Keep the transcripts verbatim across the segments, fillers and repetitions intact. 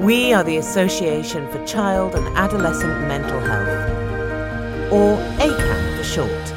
We are the Association for Child and Adolescent Mental Health, or A C A M for short.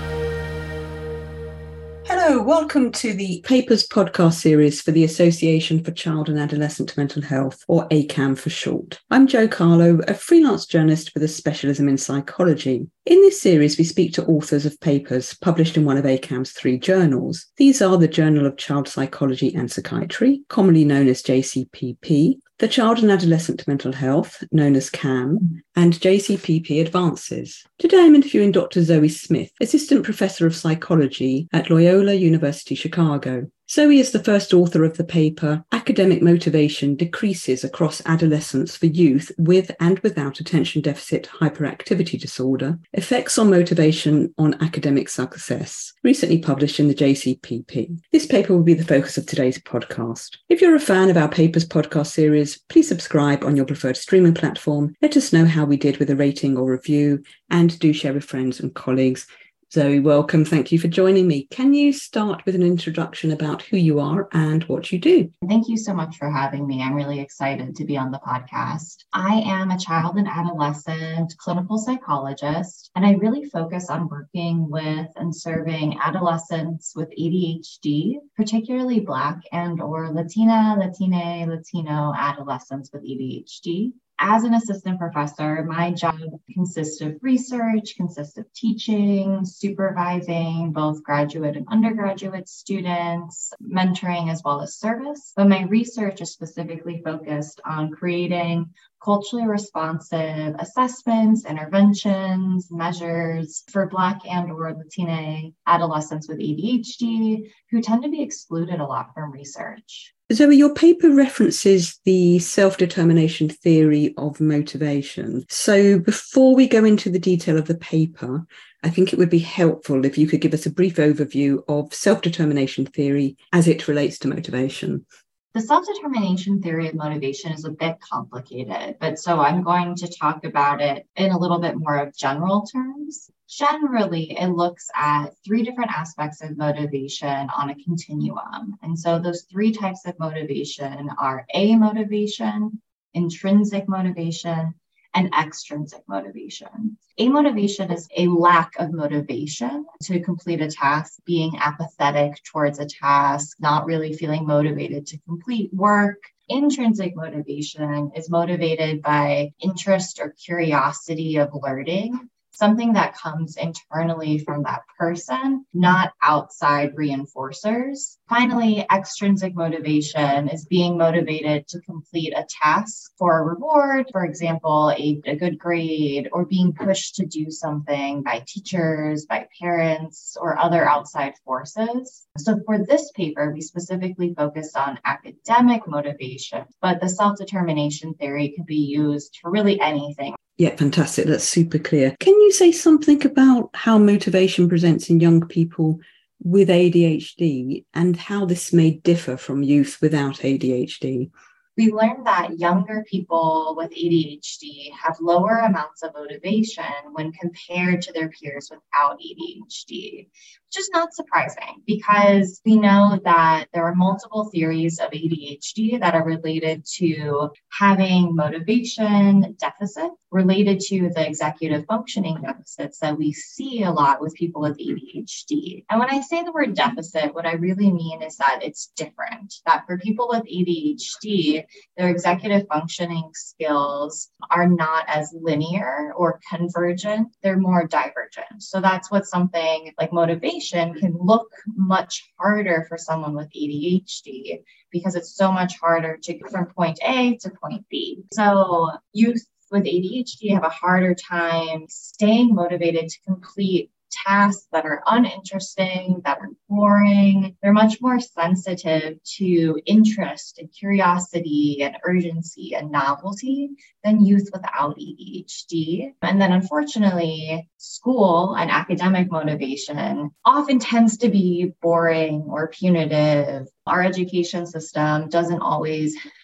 Hello, welcome to the Papers podcast series for the Association for Child and Adolescent Mental Health, or A C A M for short. I'm Jo Carlo, a freelance journalist with a specialism in psychology. In this series, we speak to authors of papers published in one of A C A M's three journals. These are the Journal of Child Psychology and Psychiatry, commonly known as J C P P, the Child and Adolescent Mental Health, known as C A M, and J C P P Advances. Today I'm interviewing Doctor Zoe Smith, Assistant Professor of Psychology at Loyola University Chicago. Zoe is the first author of the paper, Academic Motivation Decreases Across Adolescence for Youth with and Without Attention Deficit Hyperactivity Disorder, Effects on Motivation on Academic Success, recently published in the J C P P. This paper will be the focus of today's podcast. If you're a fan of our Papers podcast series, please subscribe on your preferred streaming platform. Let us know how we did with a rating or review, and do share with friends and colleagues. Zoe, welcome. Thank you for joining me. Can you start with an introduction about who you are and what you do? Thank you so much for having me. I'm really excited to be on the podcast. I am a child and adolescent clinical psychologist, and I really focus on working with and serving adolescents with A D H D, particularly Black and or Latina, Latine, Latino adolescents with A D H D. As an assistant professor, my job consists of research, consists of teaching, supervising both graduate and undergraduate students, mentoring as well as service. But my research is specifically focused on creating culturally responsive assessments, interventions, measures for Black and or Latina adolescents with A D H D who tend to be excluded a lot from research. Zoe, your paper references the self-determination theory of motivation. So before we go into the detail of the paper, I think it would be helpful if you could give us a brief overview of self-determination theory as it relates to motivation. The self-determination theory of motivation is a bit complicated, but so I'm going to talk about it in a little bit more of general terms. Generally, it looks at three different aspects of motivation on a continuum. And so those three types of motivation are amotivation, intrinsic motivation, and extrinsic motivation. Amotivation is a lack of motivation to complete a task, being apathetic towards a task, not really feeling motivated to complete work. Intrinsic motivation is motivated by interest or curiosity of learning, something that comes internally from that person, not outside reinforcers. Finally, extrinsic motivation is being motivated to complete a task for a reward, for example, a, a good grade, or being pushed to do something by teachers, by parents, or other outside forces. So for this paper, we specifically focused on academic motivation, but the self-determination theory can be used for really anything. Yeah, fantastic. That's super clear. Can you say something about how motivation presents in young people with A D H D and how this may differ from youth without A D H D? We learned that younger people with A D H D have lower amounts of motivation when compared to their peers without A D H D, which is not surprising because we know that there are multiple theories of A D H D that are related to having motivation deficit, related to the executive functioning deficits that we see a lot with people with A D H D. And when I say the word deficit, what I really mean is that it's different, that for people with A D H D, their executive functioning skills are not as linear or convergent, they're more divergent. So that's what something like motivation can look much harder for someone with A D H D because it's so much harder to get from point A to point B. So youth with A D H D have a harder time staying motivated to complete tasks that are uninteresting, that are boring. They're much more sensitive to interest and curiosity and urgency and novelty than youth without A D H D. And then unfortunately, school and academic motivation often tends to be boring or punitive. Our education system doesn't always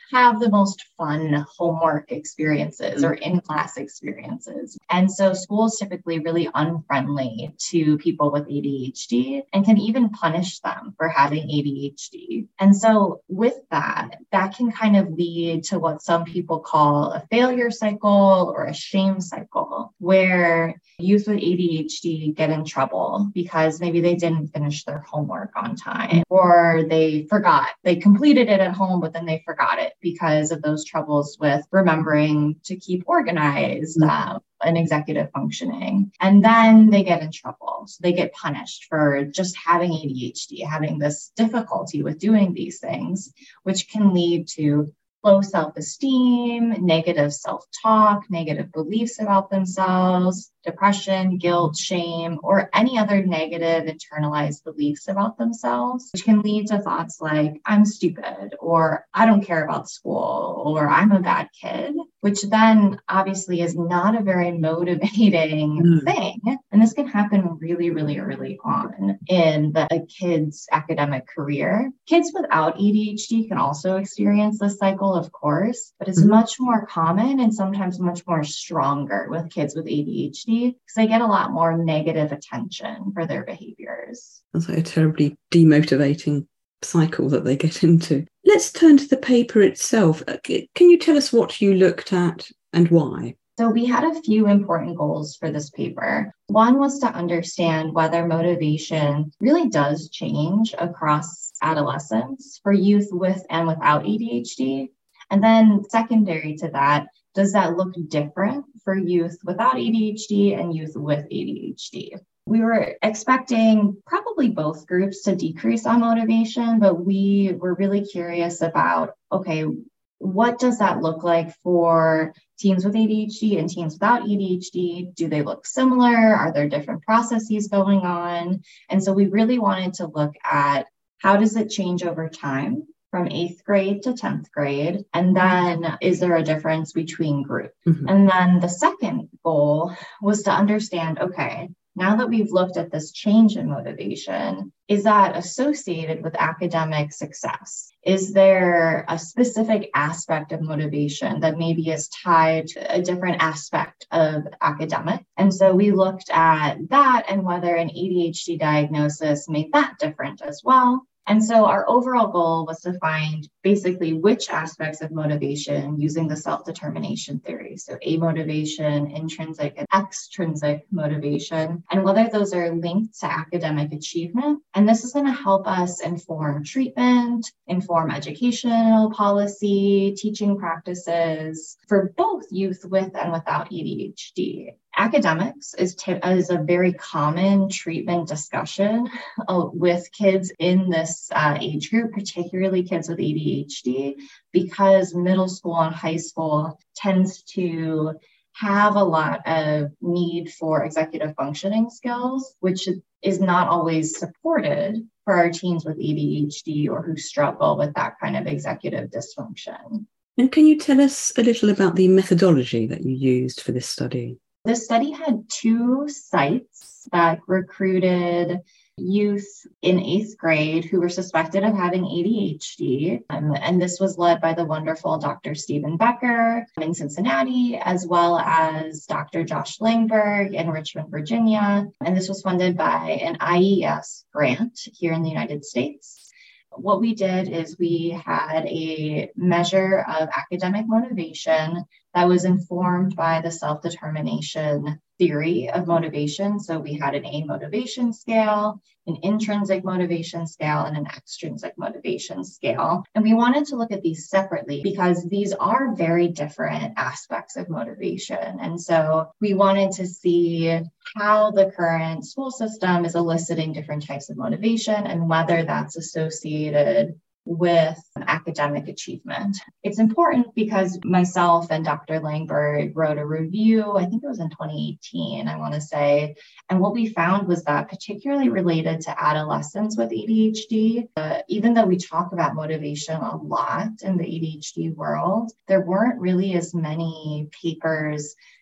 have the most fun homework experiences or in-class experiences. And so schools typically really unfriendly to people with A D H D and can even punish them for having A D H D. And so with that, that can kind of lead to what some people call a failure cycle or a shame cycle, where youth with A D H D get in trouble because maybe they didn't finish their homework on time, or they forgot. They completed it at home, but then they forgot it because of those troubles with remembering to keep organized um, and executive functioning. And then they get in trouble. So they get punished for just having A D H D, having this difficulty with doing these things, which can lead to low self-esteem, negative self-talk, negative beliefs about themselves, depression, guilt, shame, or any other negative internalized beliefs about themselves, which can lead to thoughts like, I'm stupid, or I don't care about school, or I'm a bad kid, which then obviously is not a very motivating mm. thing. And this can happen really, really early on in the, a kid's academic career. Kids without A D H D can also experience this cycle, of course, but it's mm-hmm. much more common and sometimes much more stronger with kids with A D H D because they get a lot more negative attention for their behaviors. That's like a terribly demotivating cycle that they get into. Let's turn to the paper itself. Can you tell us what you looked at and why? So we had a few important goals for this paper. One was to understand whether motivation really does change across adolescence for youth with and without A D H D. And then secondary to that, does that look different for youth without A D H D and youth with A D H D? We were expecting probably both groups to decrease on motivation, but we were really curious about, okay, what does that look like for teens with A D H D and teens without A D H D? Do they look similar? Are there different processes going on? And so we really wanted to look at how does it change over time from eighth grade to tenth grade? And then is there a difference between groups? Mm-hmm. And then the second goal was to understand, okay, now that we've looked at this change in motivation, is that associated with academic success? Is there a specific aspect of motivation that maybe is tied to a different aspect of academic? And so we looked at that and whether an A D H D diagnosis made that different as well. And so our overall goal was to find basically which aspects of motivation using the self-determination theory. So amotivation, intrinsic and extrinsic motivation, and whether those are linked to academic achievement. And this is going to help us inform treatment, inform educational policy, teaching practices for both youth with and without A D H D. Academics is, t- is a very common treatment discussion uh, with kids in this uh, age group, particularly kids with A D H D, because middle school and high school tends to have a lot of need for executive functioning skills, which is not always supported for our teens with A D H D or who struggle with that kind of executive dysfunction. And can you tell us a little about the methodology that you used for this study? The study had two sites that recruited youth in eighth grade who were suspected of having A D H D. Um, and this was led by the wonderful Doctor Stephen Becker in Cincinnati, as well as Doctor Josh Langberg in Richmond, Virginia. And this was funded by an I E S grant here in the United States. What we did is we had a measure of academic motivation that was informed by the self-determination theory of motivation. So we had an A motivation scale, an intrinsic motivation scale, and an extrinsic motivation scale. And we wanted to look at these separately because these are very different aspects of motivation. And so we wanted to see how the current school system is eliciting different types of motivation and whether that's associated with academic achievement. It's important because myself and Doctor Langberg wrote a review, I think it was in twenty eighteen, I want to say, and what we found was that particularly related to adolescents with A D H D, uh, even though we talk about motivation a lot in the A D H D world, there weren't really as many papers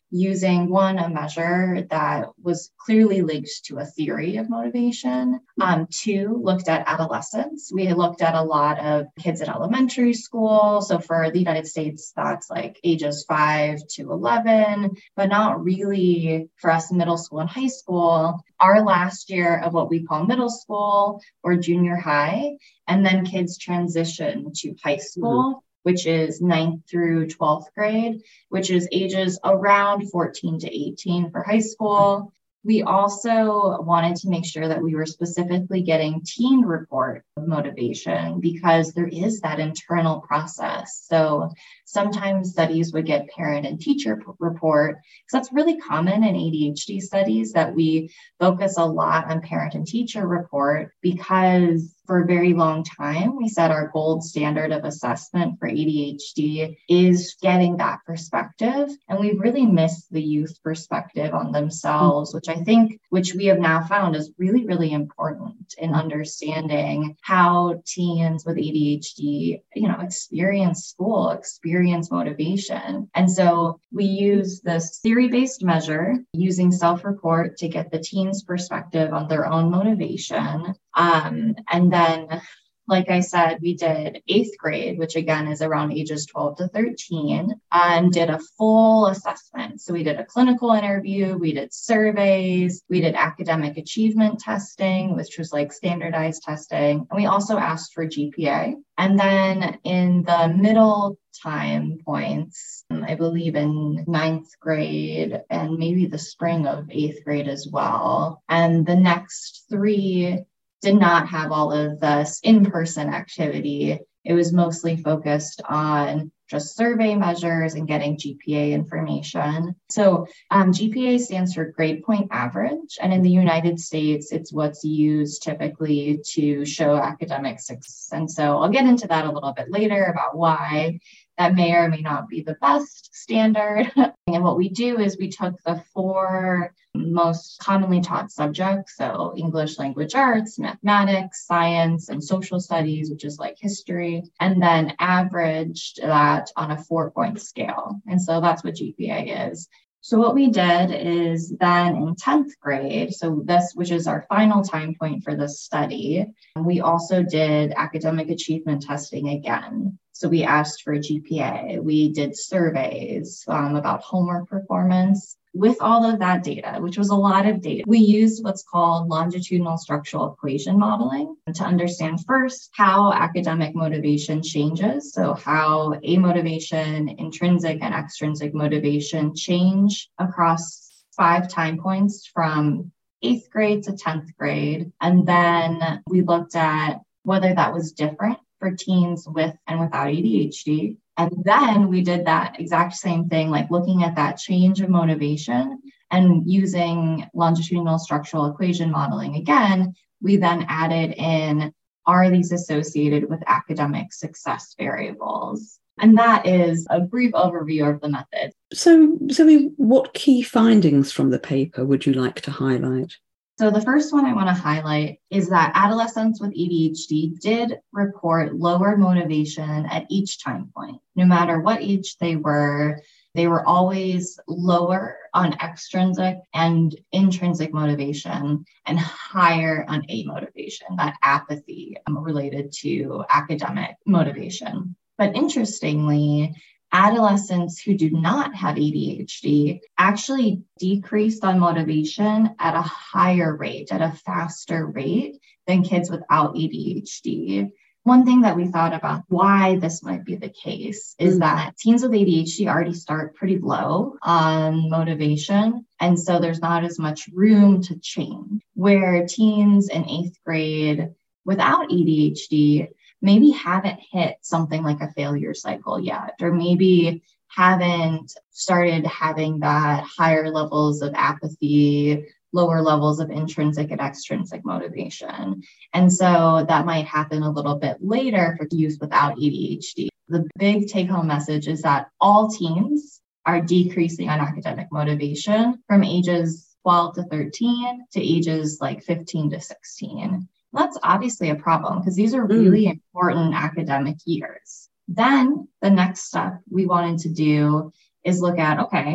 using one, a measure that was clearly linked to a theory of motivation. Um, two, looked at adolescence. We looked at a lot of kids in elementary school. So for the United States, that's like ages five to eleven, but not really for us middle school and high school. Our last year of what we call middle school or junior high, and then kids transition to high school. Mm-hmm. Which is ninth through twelfth grade, which is ages around fourteen to eighteen for high school. We also wanted to make sure that we were specifically getting teen report of motivation because there is that internal process. So sometimes studies would get parent and teacher report, because that's really common in A D H D studies that we focus a lot on parent and teacher report because for a very long time, we said our gold standard of assessment for A D H D is getting that perspective. And we've really missed the youth perspective on themselves, which I think, which we have now found is really, really important in understanding how teens with A D H D, you know, experience school, experience motivation. And so we use this theory-based measure using self-report to get the teens' perspective on their own motivation. Um, and then, like I said, we did eighth grade, which again is around ages twelve to thirteen, and did a full assessment. So we did a clinical interview, we did surveys, we did academic achievement testing, which was like standardized testing. And we also asked for G P A. And then in the middle time points, I believe in ninth grade and maybe the spring of eighth grade as well. And the next three did not have all of this in-person activity. It was mostly focused on just survey measures and getting G P A information. So um, G P A stands for grade point average. And in the United States, it's what's used typically to show academic success. And so I'll get into that a little bit later about why that may or may not be the best standard. And what we do is we took the four most commonly taught subjects, so English language arts, mathematics, science, and social studies, which is like history, and then averaged that on a four-point scale. And so that's what G P A is. So what we did is then in tenth grade, so this, which is our final time point for this study, we also did academic achievement testing again. So we asked for a G P A. We did surveys um, about homework performance. With all of that data, which was a lot of data, we used what's called longitudinal structural equation modeling to understand first how academic motivation changes. So how A motivation, intrinsic and extrinsic motivation change across five time points from eighth grade to tenth grade. And then we looked at whether that was different for teens with and without A D H D. And then we did that exact same thing, like looking at that change of motivation and using longitudinal structural equation modeling again, we then added in, are these associated with academic success variables? And that is a brief overview of the method. So, Zoe, what key findings from the paper would you like to highlight? So the first one I want to highlight is that adolescents with A D H D did report lower motivation at each time point. No matter what age they were, they were always lower on extrinsic and intrinsic motivation and higher on A motivation, that apathy related to academic motivation. But interestingly, adolescents who do not have A D H D actually decreased on motivation at a higher rate, at a faster rate than kids without A D H D. One thing that we thought about why this might be the case is mm-hmm. that teens with A D H D already start pretty low on motivation. And so there's not as much room to change. Where teens in eighth grade without A D H D maybe haven't hit something like a failure cycle yet, or maybe haven't started having that higher levels of apathy, lower levels of intrinsic and extrinsic motivation. And so that might happen a little bit later for youth without A D H D. The big take-home message is that all teens are decreasing on academic motivation from ages twelve to thirteen to ages like fifteen to sixteen. That's obviously a problem because these are really mm. important academic years. Then the next step we wanted to do is look at, okay,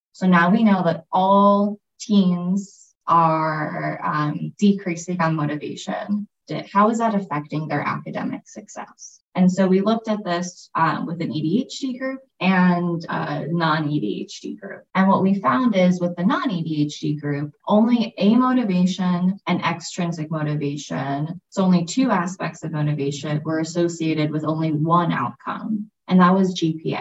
So now we know that all teens are um, decreasing on motivation. How is that affecting their academic success? And so we looked at this um, with an A D H D group and a non-A D H D group. And what we found is with the non-A D H D group, only A motivation and extrinsic motivation, so only two aspects of motivation, were associated with only one outcome, and that was G P A.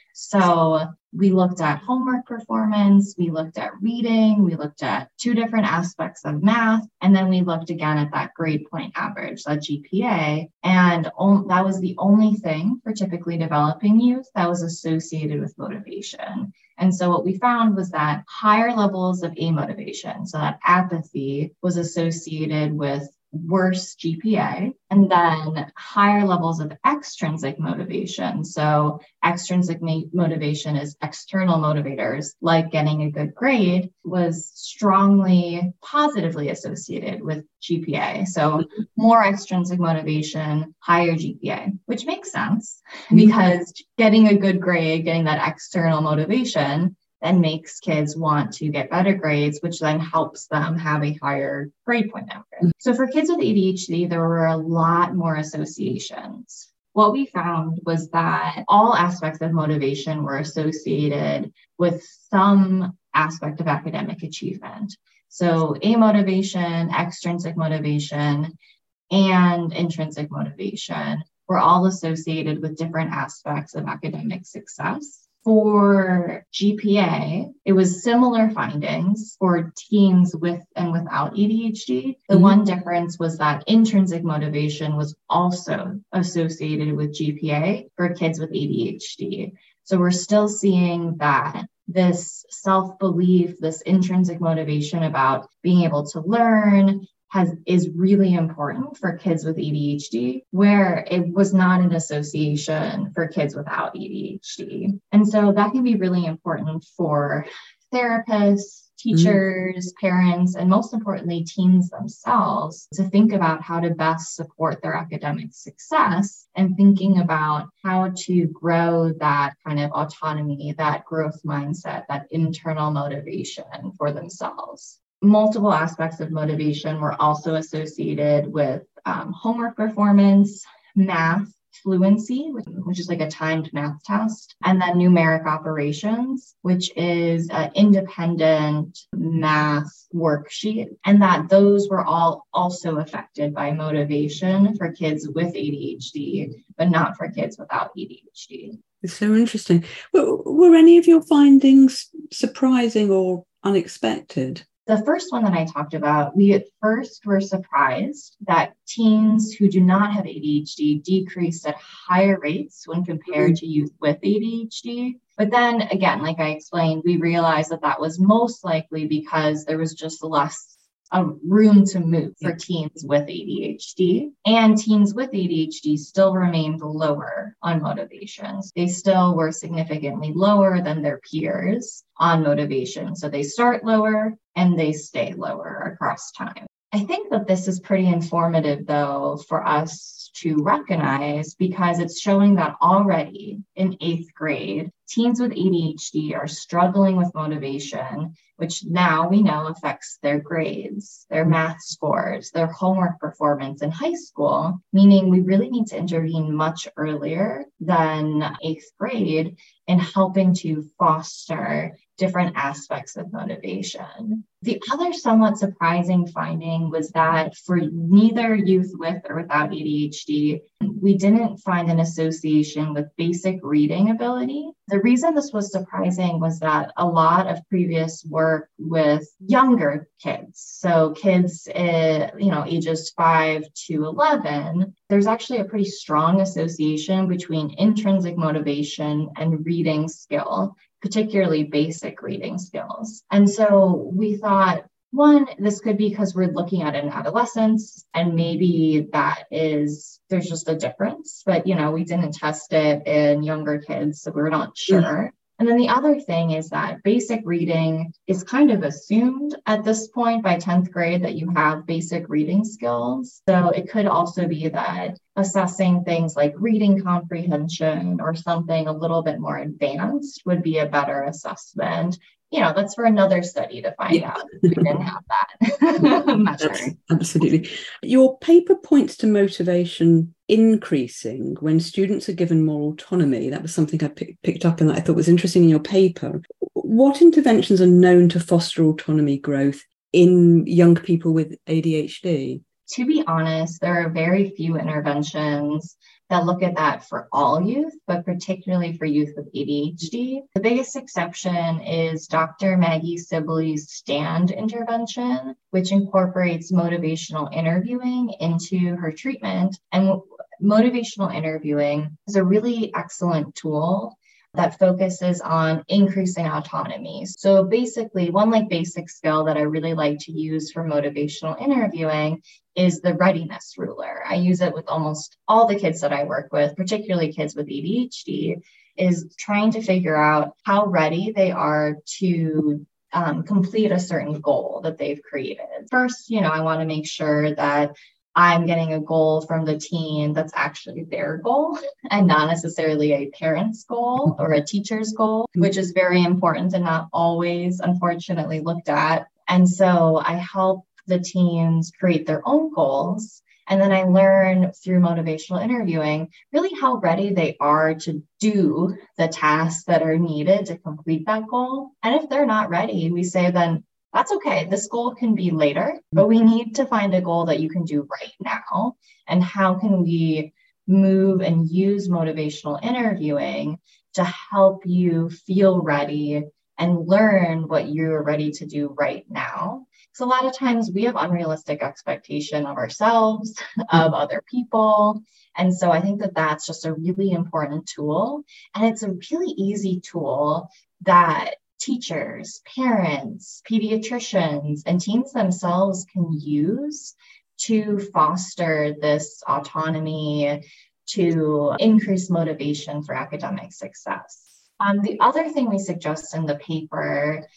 So we looked at homework performance, we looked at reading, we looked at two different aspects of math, and then we looked again at that grade point average, that G P A, and on, that was the only thing for typically developing youth that was associated with motivation. And so what we found was that higher levels of A motivation, so that apathy, was associated with worse G P A, and then higher levels of extrinsic motivation. So extrinsic ma- motivation is external motivators, like getting a good grade, was strongly positively associated with G P A. So more extrinsic motivation, higher G P A, which makes sense because getting a good grade, getting that external motivation, then makes kids want to get better grades, which then helps them have a higher grade point average. So for kids with A D H D, there were a lot more associations. What we found was that all aspects of motivation were associated with some aspect of academic achievement. So A motivation, extrinsic motivation, and intrinsic motivation were all associated with different aspects of academic success. For G P A, it was similar findings for teens with and without A D H D. The mm-hmm. one difference was that intrinsic motivation was also associated with G P A for kids with A D H D. So we're still seeing that this self-belief, this intrinsic motivation about being able to learn, has is really important for kids with A D H D, where it was not an association for kids without A D H D. And so that can be really important for therapists, teachers, mm-hmm. parents, and most importantly, teens themselves, to think about how to best support their academic success and thinking about how to grow that kind of autonomy, that growth mindset, that internal motivation for themselves. Multiple aspects of motivation were also associated with um, homework performance, math, fluency, which, which is like a timed math test, and then numeric operations, which is an independent math worksheet, and that those were all also affected by motivation for kids with A D H D, but not for kids without A D H D. It's so interesting. Were, were any of your findings surprising or unexpected? The first one that I talked about, we at first were surprised that teens who do not have A D H D decreased at higher rates when compared mm-hmm. to youth with A D H D. But then again, like I explained, we realized that that was most likely because there was just less a room to move for teens with A D H D, and teens with A D H D still remained lower on motivations. They still were significantly lower than their peers on motivation. So they start lower and they stay lower across time. I think that this is pretty informative, though, for us to recognize, because it's showing that already in eighth grade, teens with A D H D are struggling with motivation, which now we know affects their grades, their math scores, their homework performance in high school, meaning we really need to intervene much earlier than eighth grade in helping to foster different aspects of motivation. The other somewhat surprising finding was that for neither youth with or without A D H D, we didn't find an association with basic reading ability. The reason this was surprising was that a lot of previous work with younger kids, so kids, uh, you know, ages five to eleven, there's actually a pretty strong association between intrinsic motivation and reading skill, particularly basic reading skills. And so we thought, one, this could be because we're looking at an adolescence, and maybe that is, there's just a difference, but, you know, we didn't test it in younger kids, so we're not sure. And then the other thing is that basic reading is kind of assumed at this point by tenth grade that you have basic reading skills. So it could also be that assessing things like reading comprehension or something a little bit more advanced would be a better assessment. You know, that's for another study to find yeah. out. We didn't have that measure. Absolutely. Your paper points to motivation increasing when students are given more autonomy. That was something I p- picked up and that I thought was interesting in your paper. What interventions are known to foster autonomy growth in young people with A D H D? To be honest, there are very few interventions that look at that for all youth, but particularly for youth with A D H D. The biggest exception is Doctor Maggie Sibley's STAND intervention, which incorporates motivational interviewing into her treatment. And motivational interviewing is a really excellent tool that focuses on increasing autonomy. So basically, one like basic skill that I really like to use for motivational interviewing is the readiness ruler. I use it with almost all the kids that I work with, particularly kids with A D H D, is trying to figure out how ready they are to um, complete a certain goal that they've created. First, you know, I want to make sure that I'm getting a goal from the teen that's actually their goal and not necessarily a parent's goal or a teacher's goal, which is very important and not always, unfortunately, looked at. And so I help the teens create their own goals. And then I learn through motivational interviewing really how ready they are to do the tasks that are needed to complete that goal. And if they're not ready, we say then, that's okay. This goal can be later, but we need to find a goal that you can do right now. And how can we move and use motivational interviewing to help you feel ready and learn what you're ready to do right now? Because a lot of times we have unrealistic expectation of ourselves, of other people. And so I think that that's just a really important tool. And it's a really easy tool that teachers, parents, pediatricians, and teens themselves can use to foster this autonomy, to increase motivation for academic success. Um, the other thing we suggest in the paper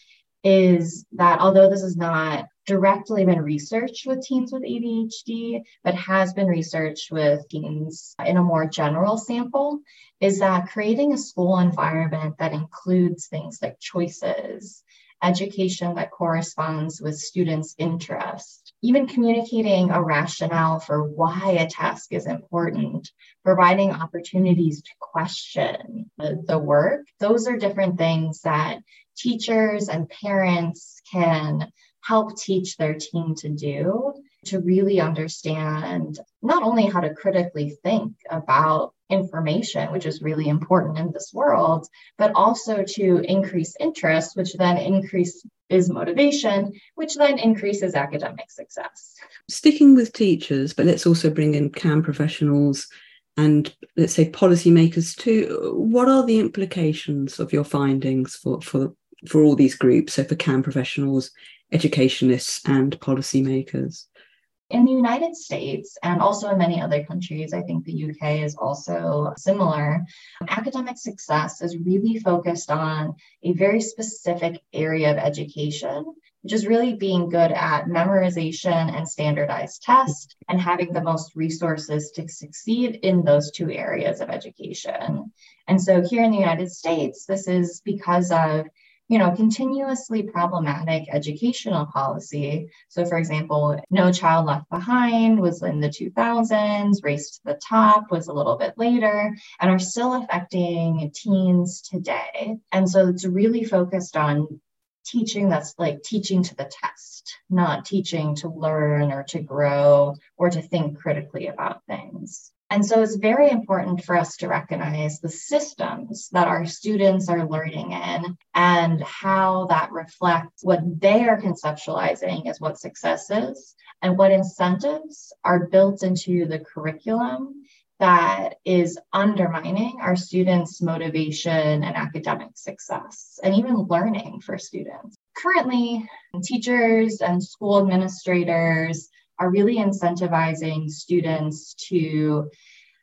is that although this has not directly been researched with teens with A D H D, but has been researched with teens in a more general sample, is that creating a school environment that includes things like choices, education that corresponds with students' interest, even communicating a rationale for why a task is important, providing opportunities to question the, the work. Those are different things that teachers and parents can help teach their teen to do, to really understand not only how to critically think about information, which is really important in this world, but also to increase interest, which then increases motivation, which then increases academic success. Sticking with teachers, but let's also bring in C A M professionals and let's say policymakers too. What are the implications of your findings for, for, for all these groups? So for C A M professionals, educationists and policymakers? In the United States, and also in many other countries, I think the U K is also similar, academic success is really focused on a very specific area of education, which is really being good at memorization and standardized tests and having the most resources to succeed in those two areas of education. And so here in the United States, this is because of you know, continuously problematic educational policy. So for example, No Child Left Behind was in the two thousands, Race to the Top was a little bit later, and are still affecting teens today. And so it's really focused on teaching that's like teaching to the test, not teaching to learn or to grow or to think critically about things. And so it's very important for us to recognize the systems that our students are learning in and how that reflects what they are conceptualizing as what success is and what incentives are built into the curriculum that is undermining our students' motivation and academic success and even learning for students. Currently, teachers and school administrators are really incentivizing students to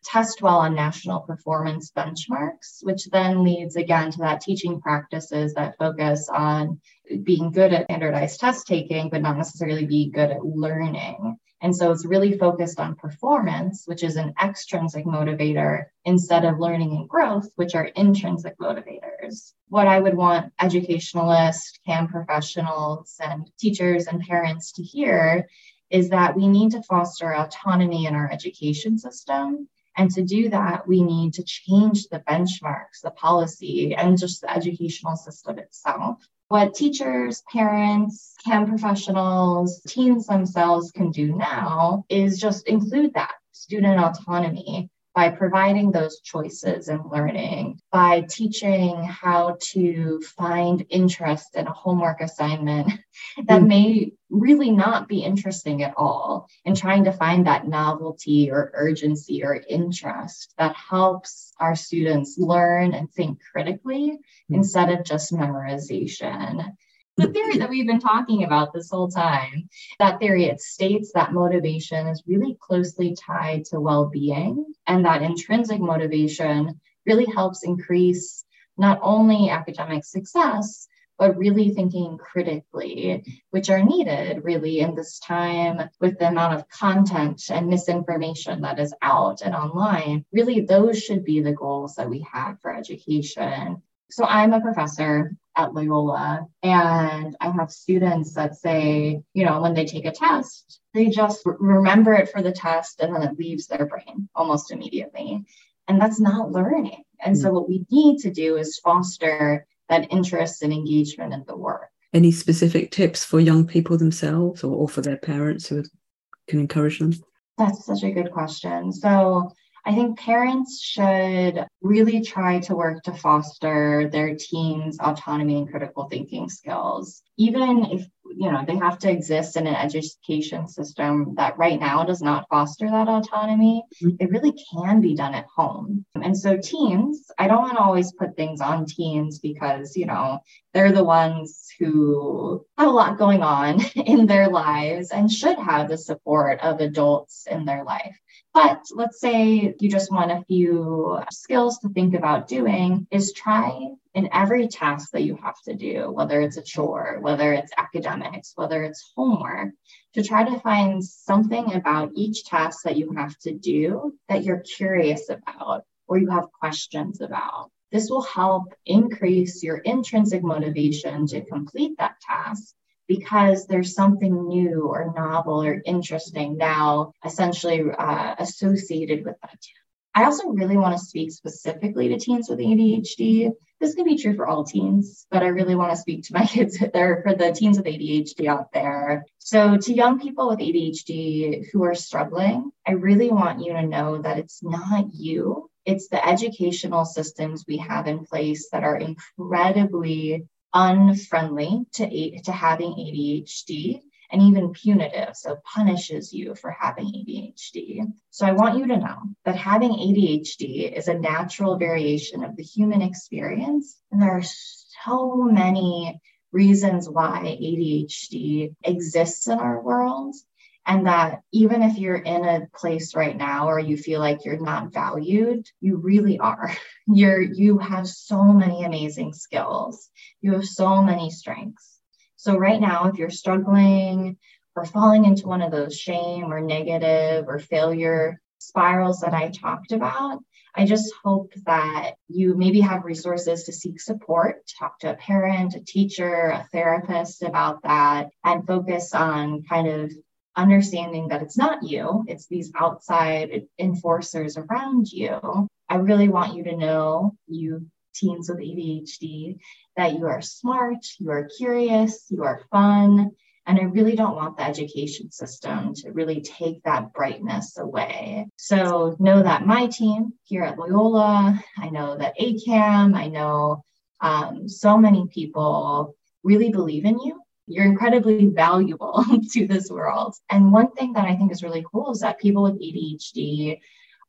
test well on national performance benchmarks, which then leads again to that teaching practices that focus on being good at standardized test taking, but not necessarily being good at learning. And so it's really focused on performance, which is an extrinsic motivator, instead of learning and growth, which are intrinsic motivators. What I would want educationalists, C A M professionals, and teachers and parents to hear is that we need to foster autonomy in our education system. And to do that, we need to change the benchmarks, the policy, and just the educational system itself. What teachers, parents, C A M professionals, teens themselves can do now is just include that student autonomy by providing those choices in learning, by teaching how to find interest in a homework assignment that may really not be interesting at all, and trying to find that novelty or urgency or interest that helps our students learn and think critically mm-hmm. instead of just memorization. The theory that we've been talking about this whole time, that theory, it states that motivation is really closely tied to well-being, and that intrinsic motivation really helps increase not only academic success, but really thinking critically, which are needed really in this time with the amount of content and misinformation that is out and online. Really, those should be the goals that we have for education. So I'm a professor at Loyola, and I have students that say, you know, when they take a test, they just remember it for the test and then it leaves their brain almost immediately. And that's not learning. And mm-hmm. so what we need to do is foster that interest and engagement in the work. Any specific tips for young people themselves or, or for their parents who can encourage them? That's such a good question. So I think parents should really try to work to foster their teens' autonomy and critical thinking skills, even if, you know, they have to exist in an education system that right now does not foster that autonomy. Mm-hmm. It really can be done at home. And so teens, I don't want to always put things on teens because, you know, they're the ones who have a lot going on in their lives and should have the support of adults in their life. But let's say you just want a few skills to think about doing is try in every task that you have to do, whether it's a chore, whether it's academics, whether it's homework, to try to find something about each task that you have to do that you're curious about or you have questions about. This will help increase your intrinsic motivation to complete that task, because there's something new or novel or interesting now essentially uh, associated with that. I also really want to speak specifically to teens with A D H D. This can be true for all teens, but I really want to speak to my kids there for the teens with A D H D out there. So to young people with A D H D who are struggling, I really want you to know that it's not you. It's the educational systems we have in place that are incredibly unfriendly to, to having A D H D and even punitive, so punishes you for having A D H D. So I want you to know that having A D H D is a natural variation of the human experience, and there are so many reasons why A D H D exists in our world, and that even if you're in a place right now or you feel like you're not valued, you really are. You're, you have so many amazing skills. You have so many strengths. So right now, if you're struggling or falling into one of those shame or negative or failure spirals that I talked about, I just hope that you maybe have resources to seek support, talk to a parent, a teacher, a therapist about that, and focus on kind of understanding that it's not you, it's these outside enforcers around you. I really want you to know, you teens with A D H D, that you are smart, you are curious, you are fun, and I really don't want the education system to really take that brightness away. So know that my team here at Loyola, I know that A C A M, I know um, so many people really believe in you. You're incredibly valuable to this world. And one thing that I think is really cool is that people with A D H D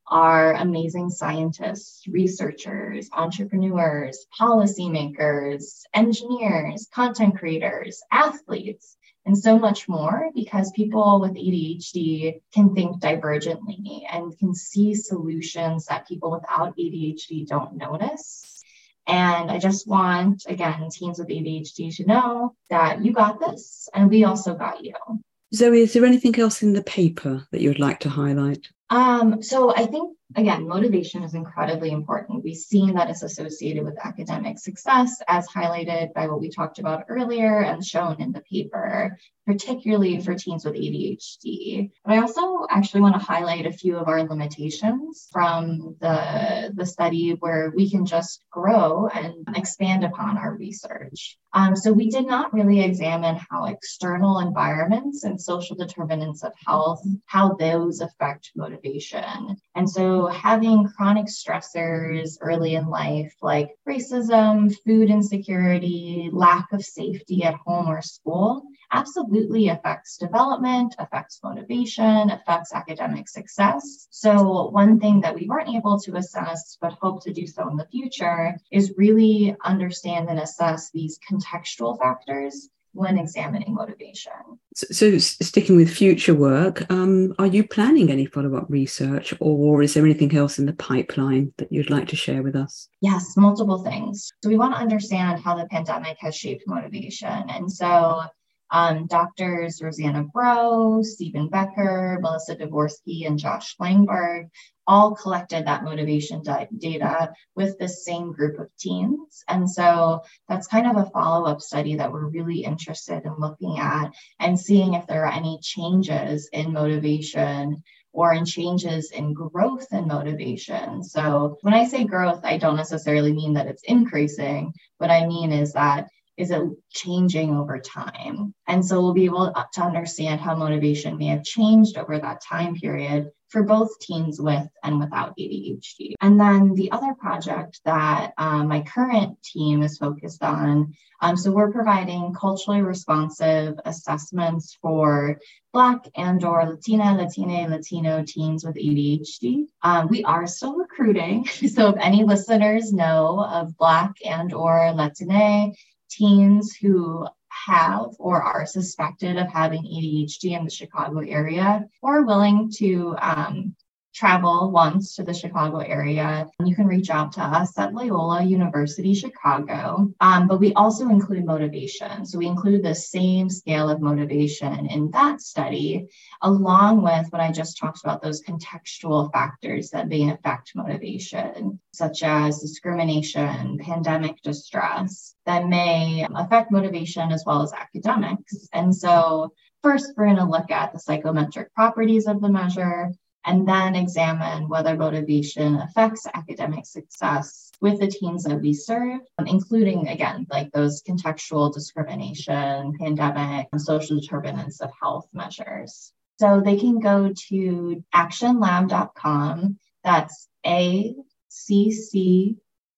are amazing scientists, researchers, entrepreneurs, policymakers, engineers, content creators, athletes, and so much more, because people with A D H D can think divergently and can see solutions that people without A D H D don't notice. And I just want, again, teens with A D H D to know that you got this and we also got you. Zoe, is there anything else in the paper that you would like to highlight? Um, so I think, again, motivation is incredibly important. We've seen that it's associated with academic success, as highlighted by what we talked about earlier and shown in the paper, particularly for teens with A D H D. But I also actually want to highlight a few of our limitations from the, the study where we can just grow and expand upon our research. Um, so we did not really examine how external environments and social determinants of health, how those affect motivation. And so having chronic stressors early in life, like racism, food insecurity, lack of safety at home or school, absolutely affects development, affects motivation, affects academic success. So one thing that we weren't able to assess, but hope to do so in the future, is really understand and assess these contextual factors when examining motivation. So, so sticking with future work, um, are you planning any follow-up research, or is there anything else in the pipeline that you'd like to share with us? Yes, multiple things. So we want to understand how the pandemic has shaped motivation. And so Um, doctors Rosanna Bro, Stephen Becker, Melissa Dvorsky, and Josh Langberg all collected that motivation di- data with the same group of teens. And so that's kind of a follow-up study that we're really interested in looking at and seeing if there are any changes in motivation or in changes in growth and motivation. So when I say growth, I don't necessarily mean that it's increasing. What I mean is that is it changing over time? And so we'll be able to understand how motivation may have changed over that time period for both teens with and without A D H D. And then the other project that um, my current team is focused on, um, so we're providing culturally responsive assessments for Black and or Latina, Latine, Latino teens with A D H D. Um, we are still recruiting. So if any listeners know of Black and or Latine teens who have or are suspected of having A D H D in the Chicago area, or willing to um, travel once to the Chicago area, you can reach out to us at Loyola University Chicago. Um, but we also include motivation. So we include the same scale of motivation in that study, along with what I just talked about, those contextual factors that may affect motivation, such as discrimination, pandemic distress, that may affect motivation as well as academics. And so first, we're going to look at the psychometric properties of the measure, and then examine whether motivation affects academic success with the teens that we serve, including, again, like those contextual discrimination, pandemic, and social determinants of health measures. So they can go to action lab dot com. That's A C C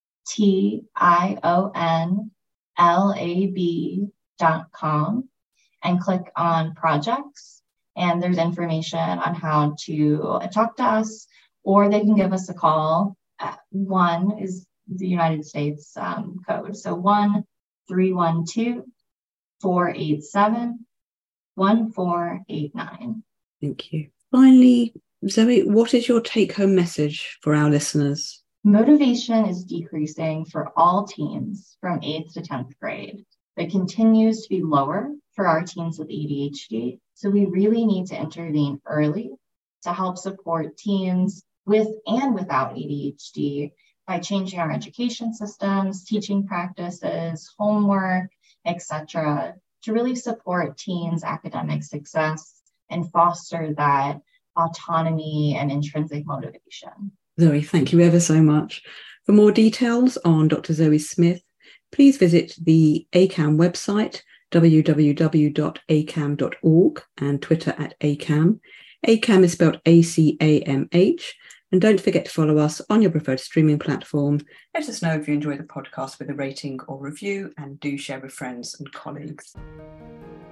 T I O N L A B dot com and click on projects. And there's information on how to talk to us, or they can give us a call. At one is the United States um, code. So one three one two, four eight seven, one four eight nine. Thank you. Finally, Zoe, what is your take-home message for our listeners? Motivation is decreasing for all teens from eighth to tenth grade. It continues to be lower for our teens with A D H D. So we really need to intervene early to help support teens with and without A D H D by changing our education systems, teaching practices, homework, et cetera, to really support teens' academic success and foster that autonomy and intrinsic motivation. Zoe, thank you ever so much. For more details on Doctor Zoe Smith, please visit the A C A M website, w w w dot a c a m dot org, and Twitter at A C A M. A C A M is spelled A C A M H. And don't forget to follow us on your preferred streaming platform. Let us know if you enjoy the podcast with a rating or review, and do share with friends and colleagues.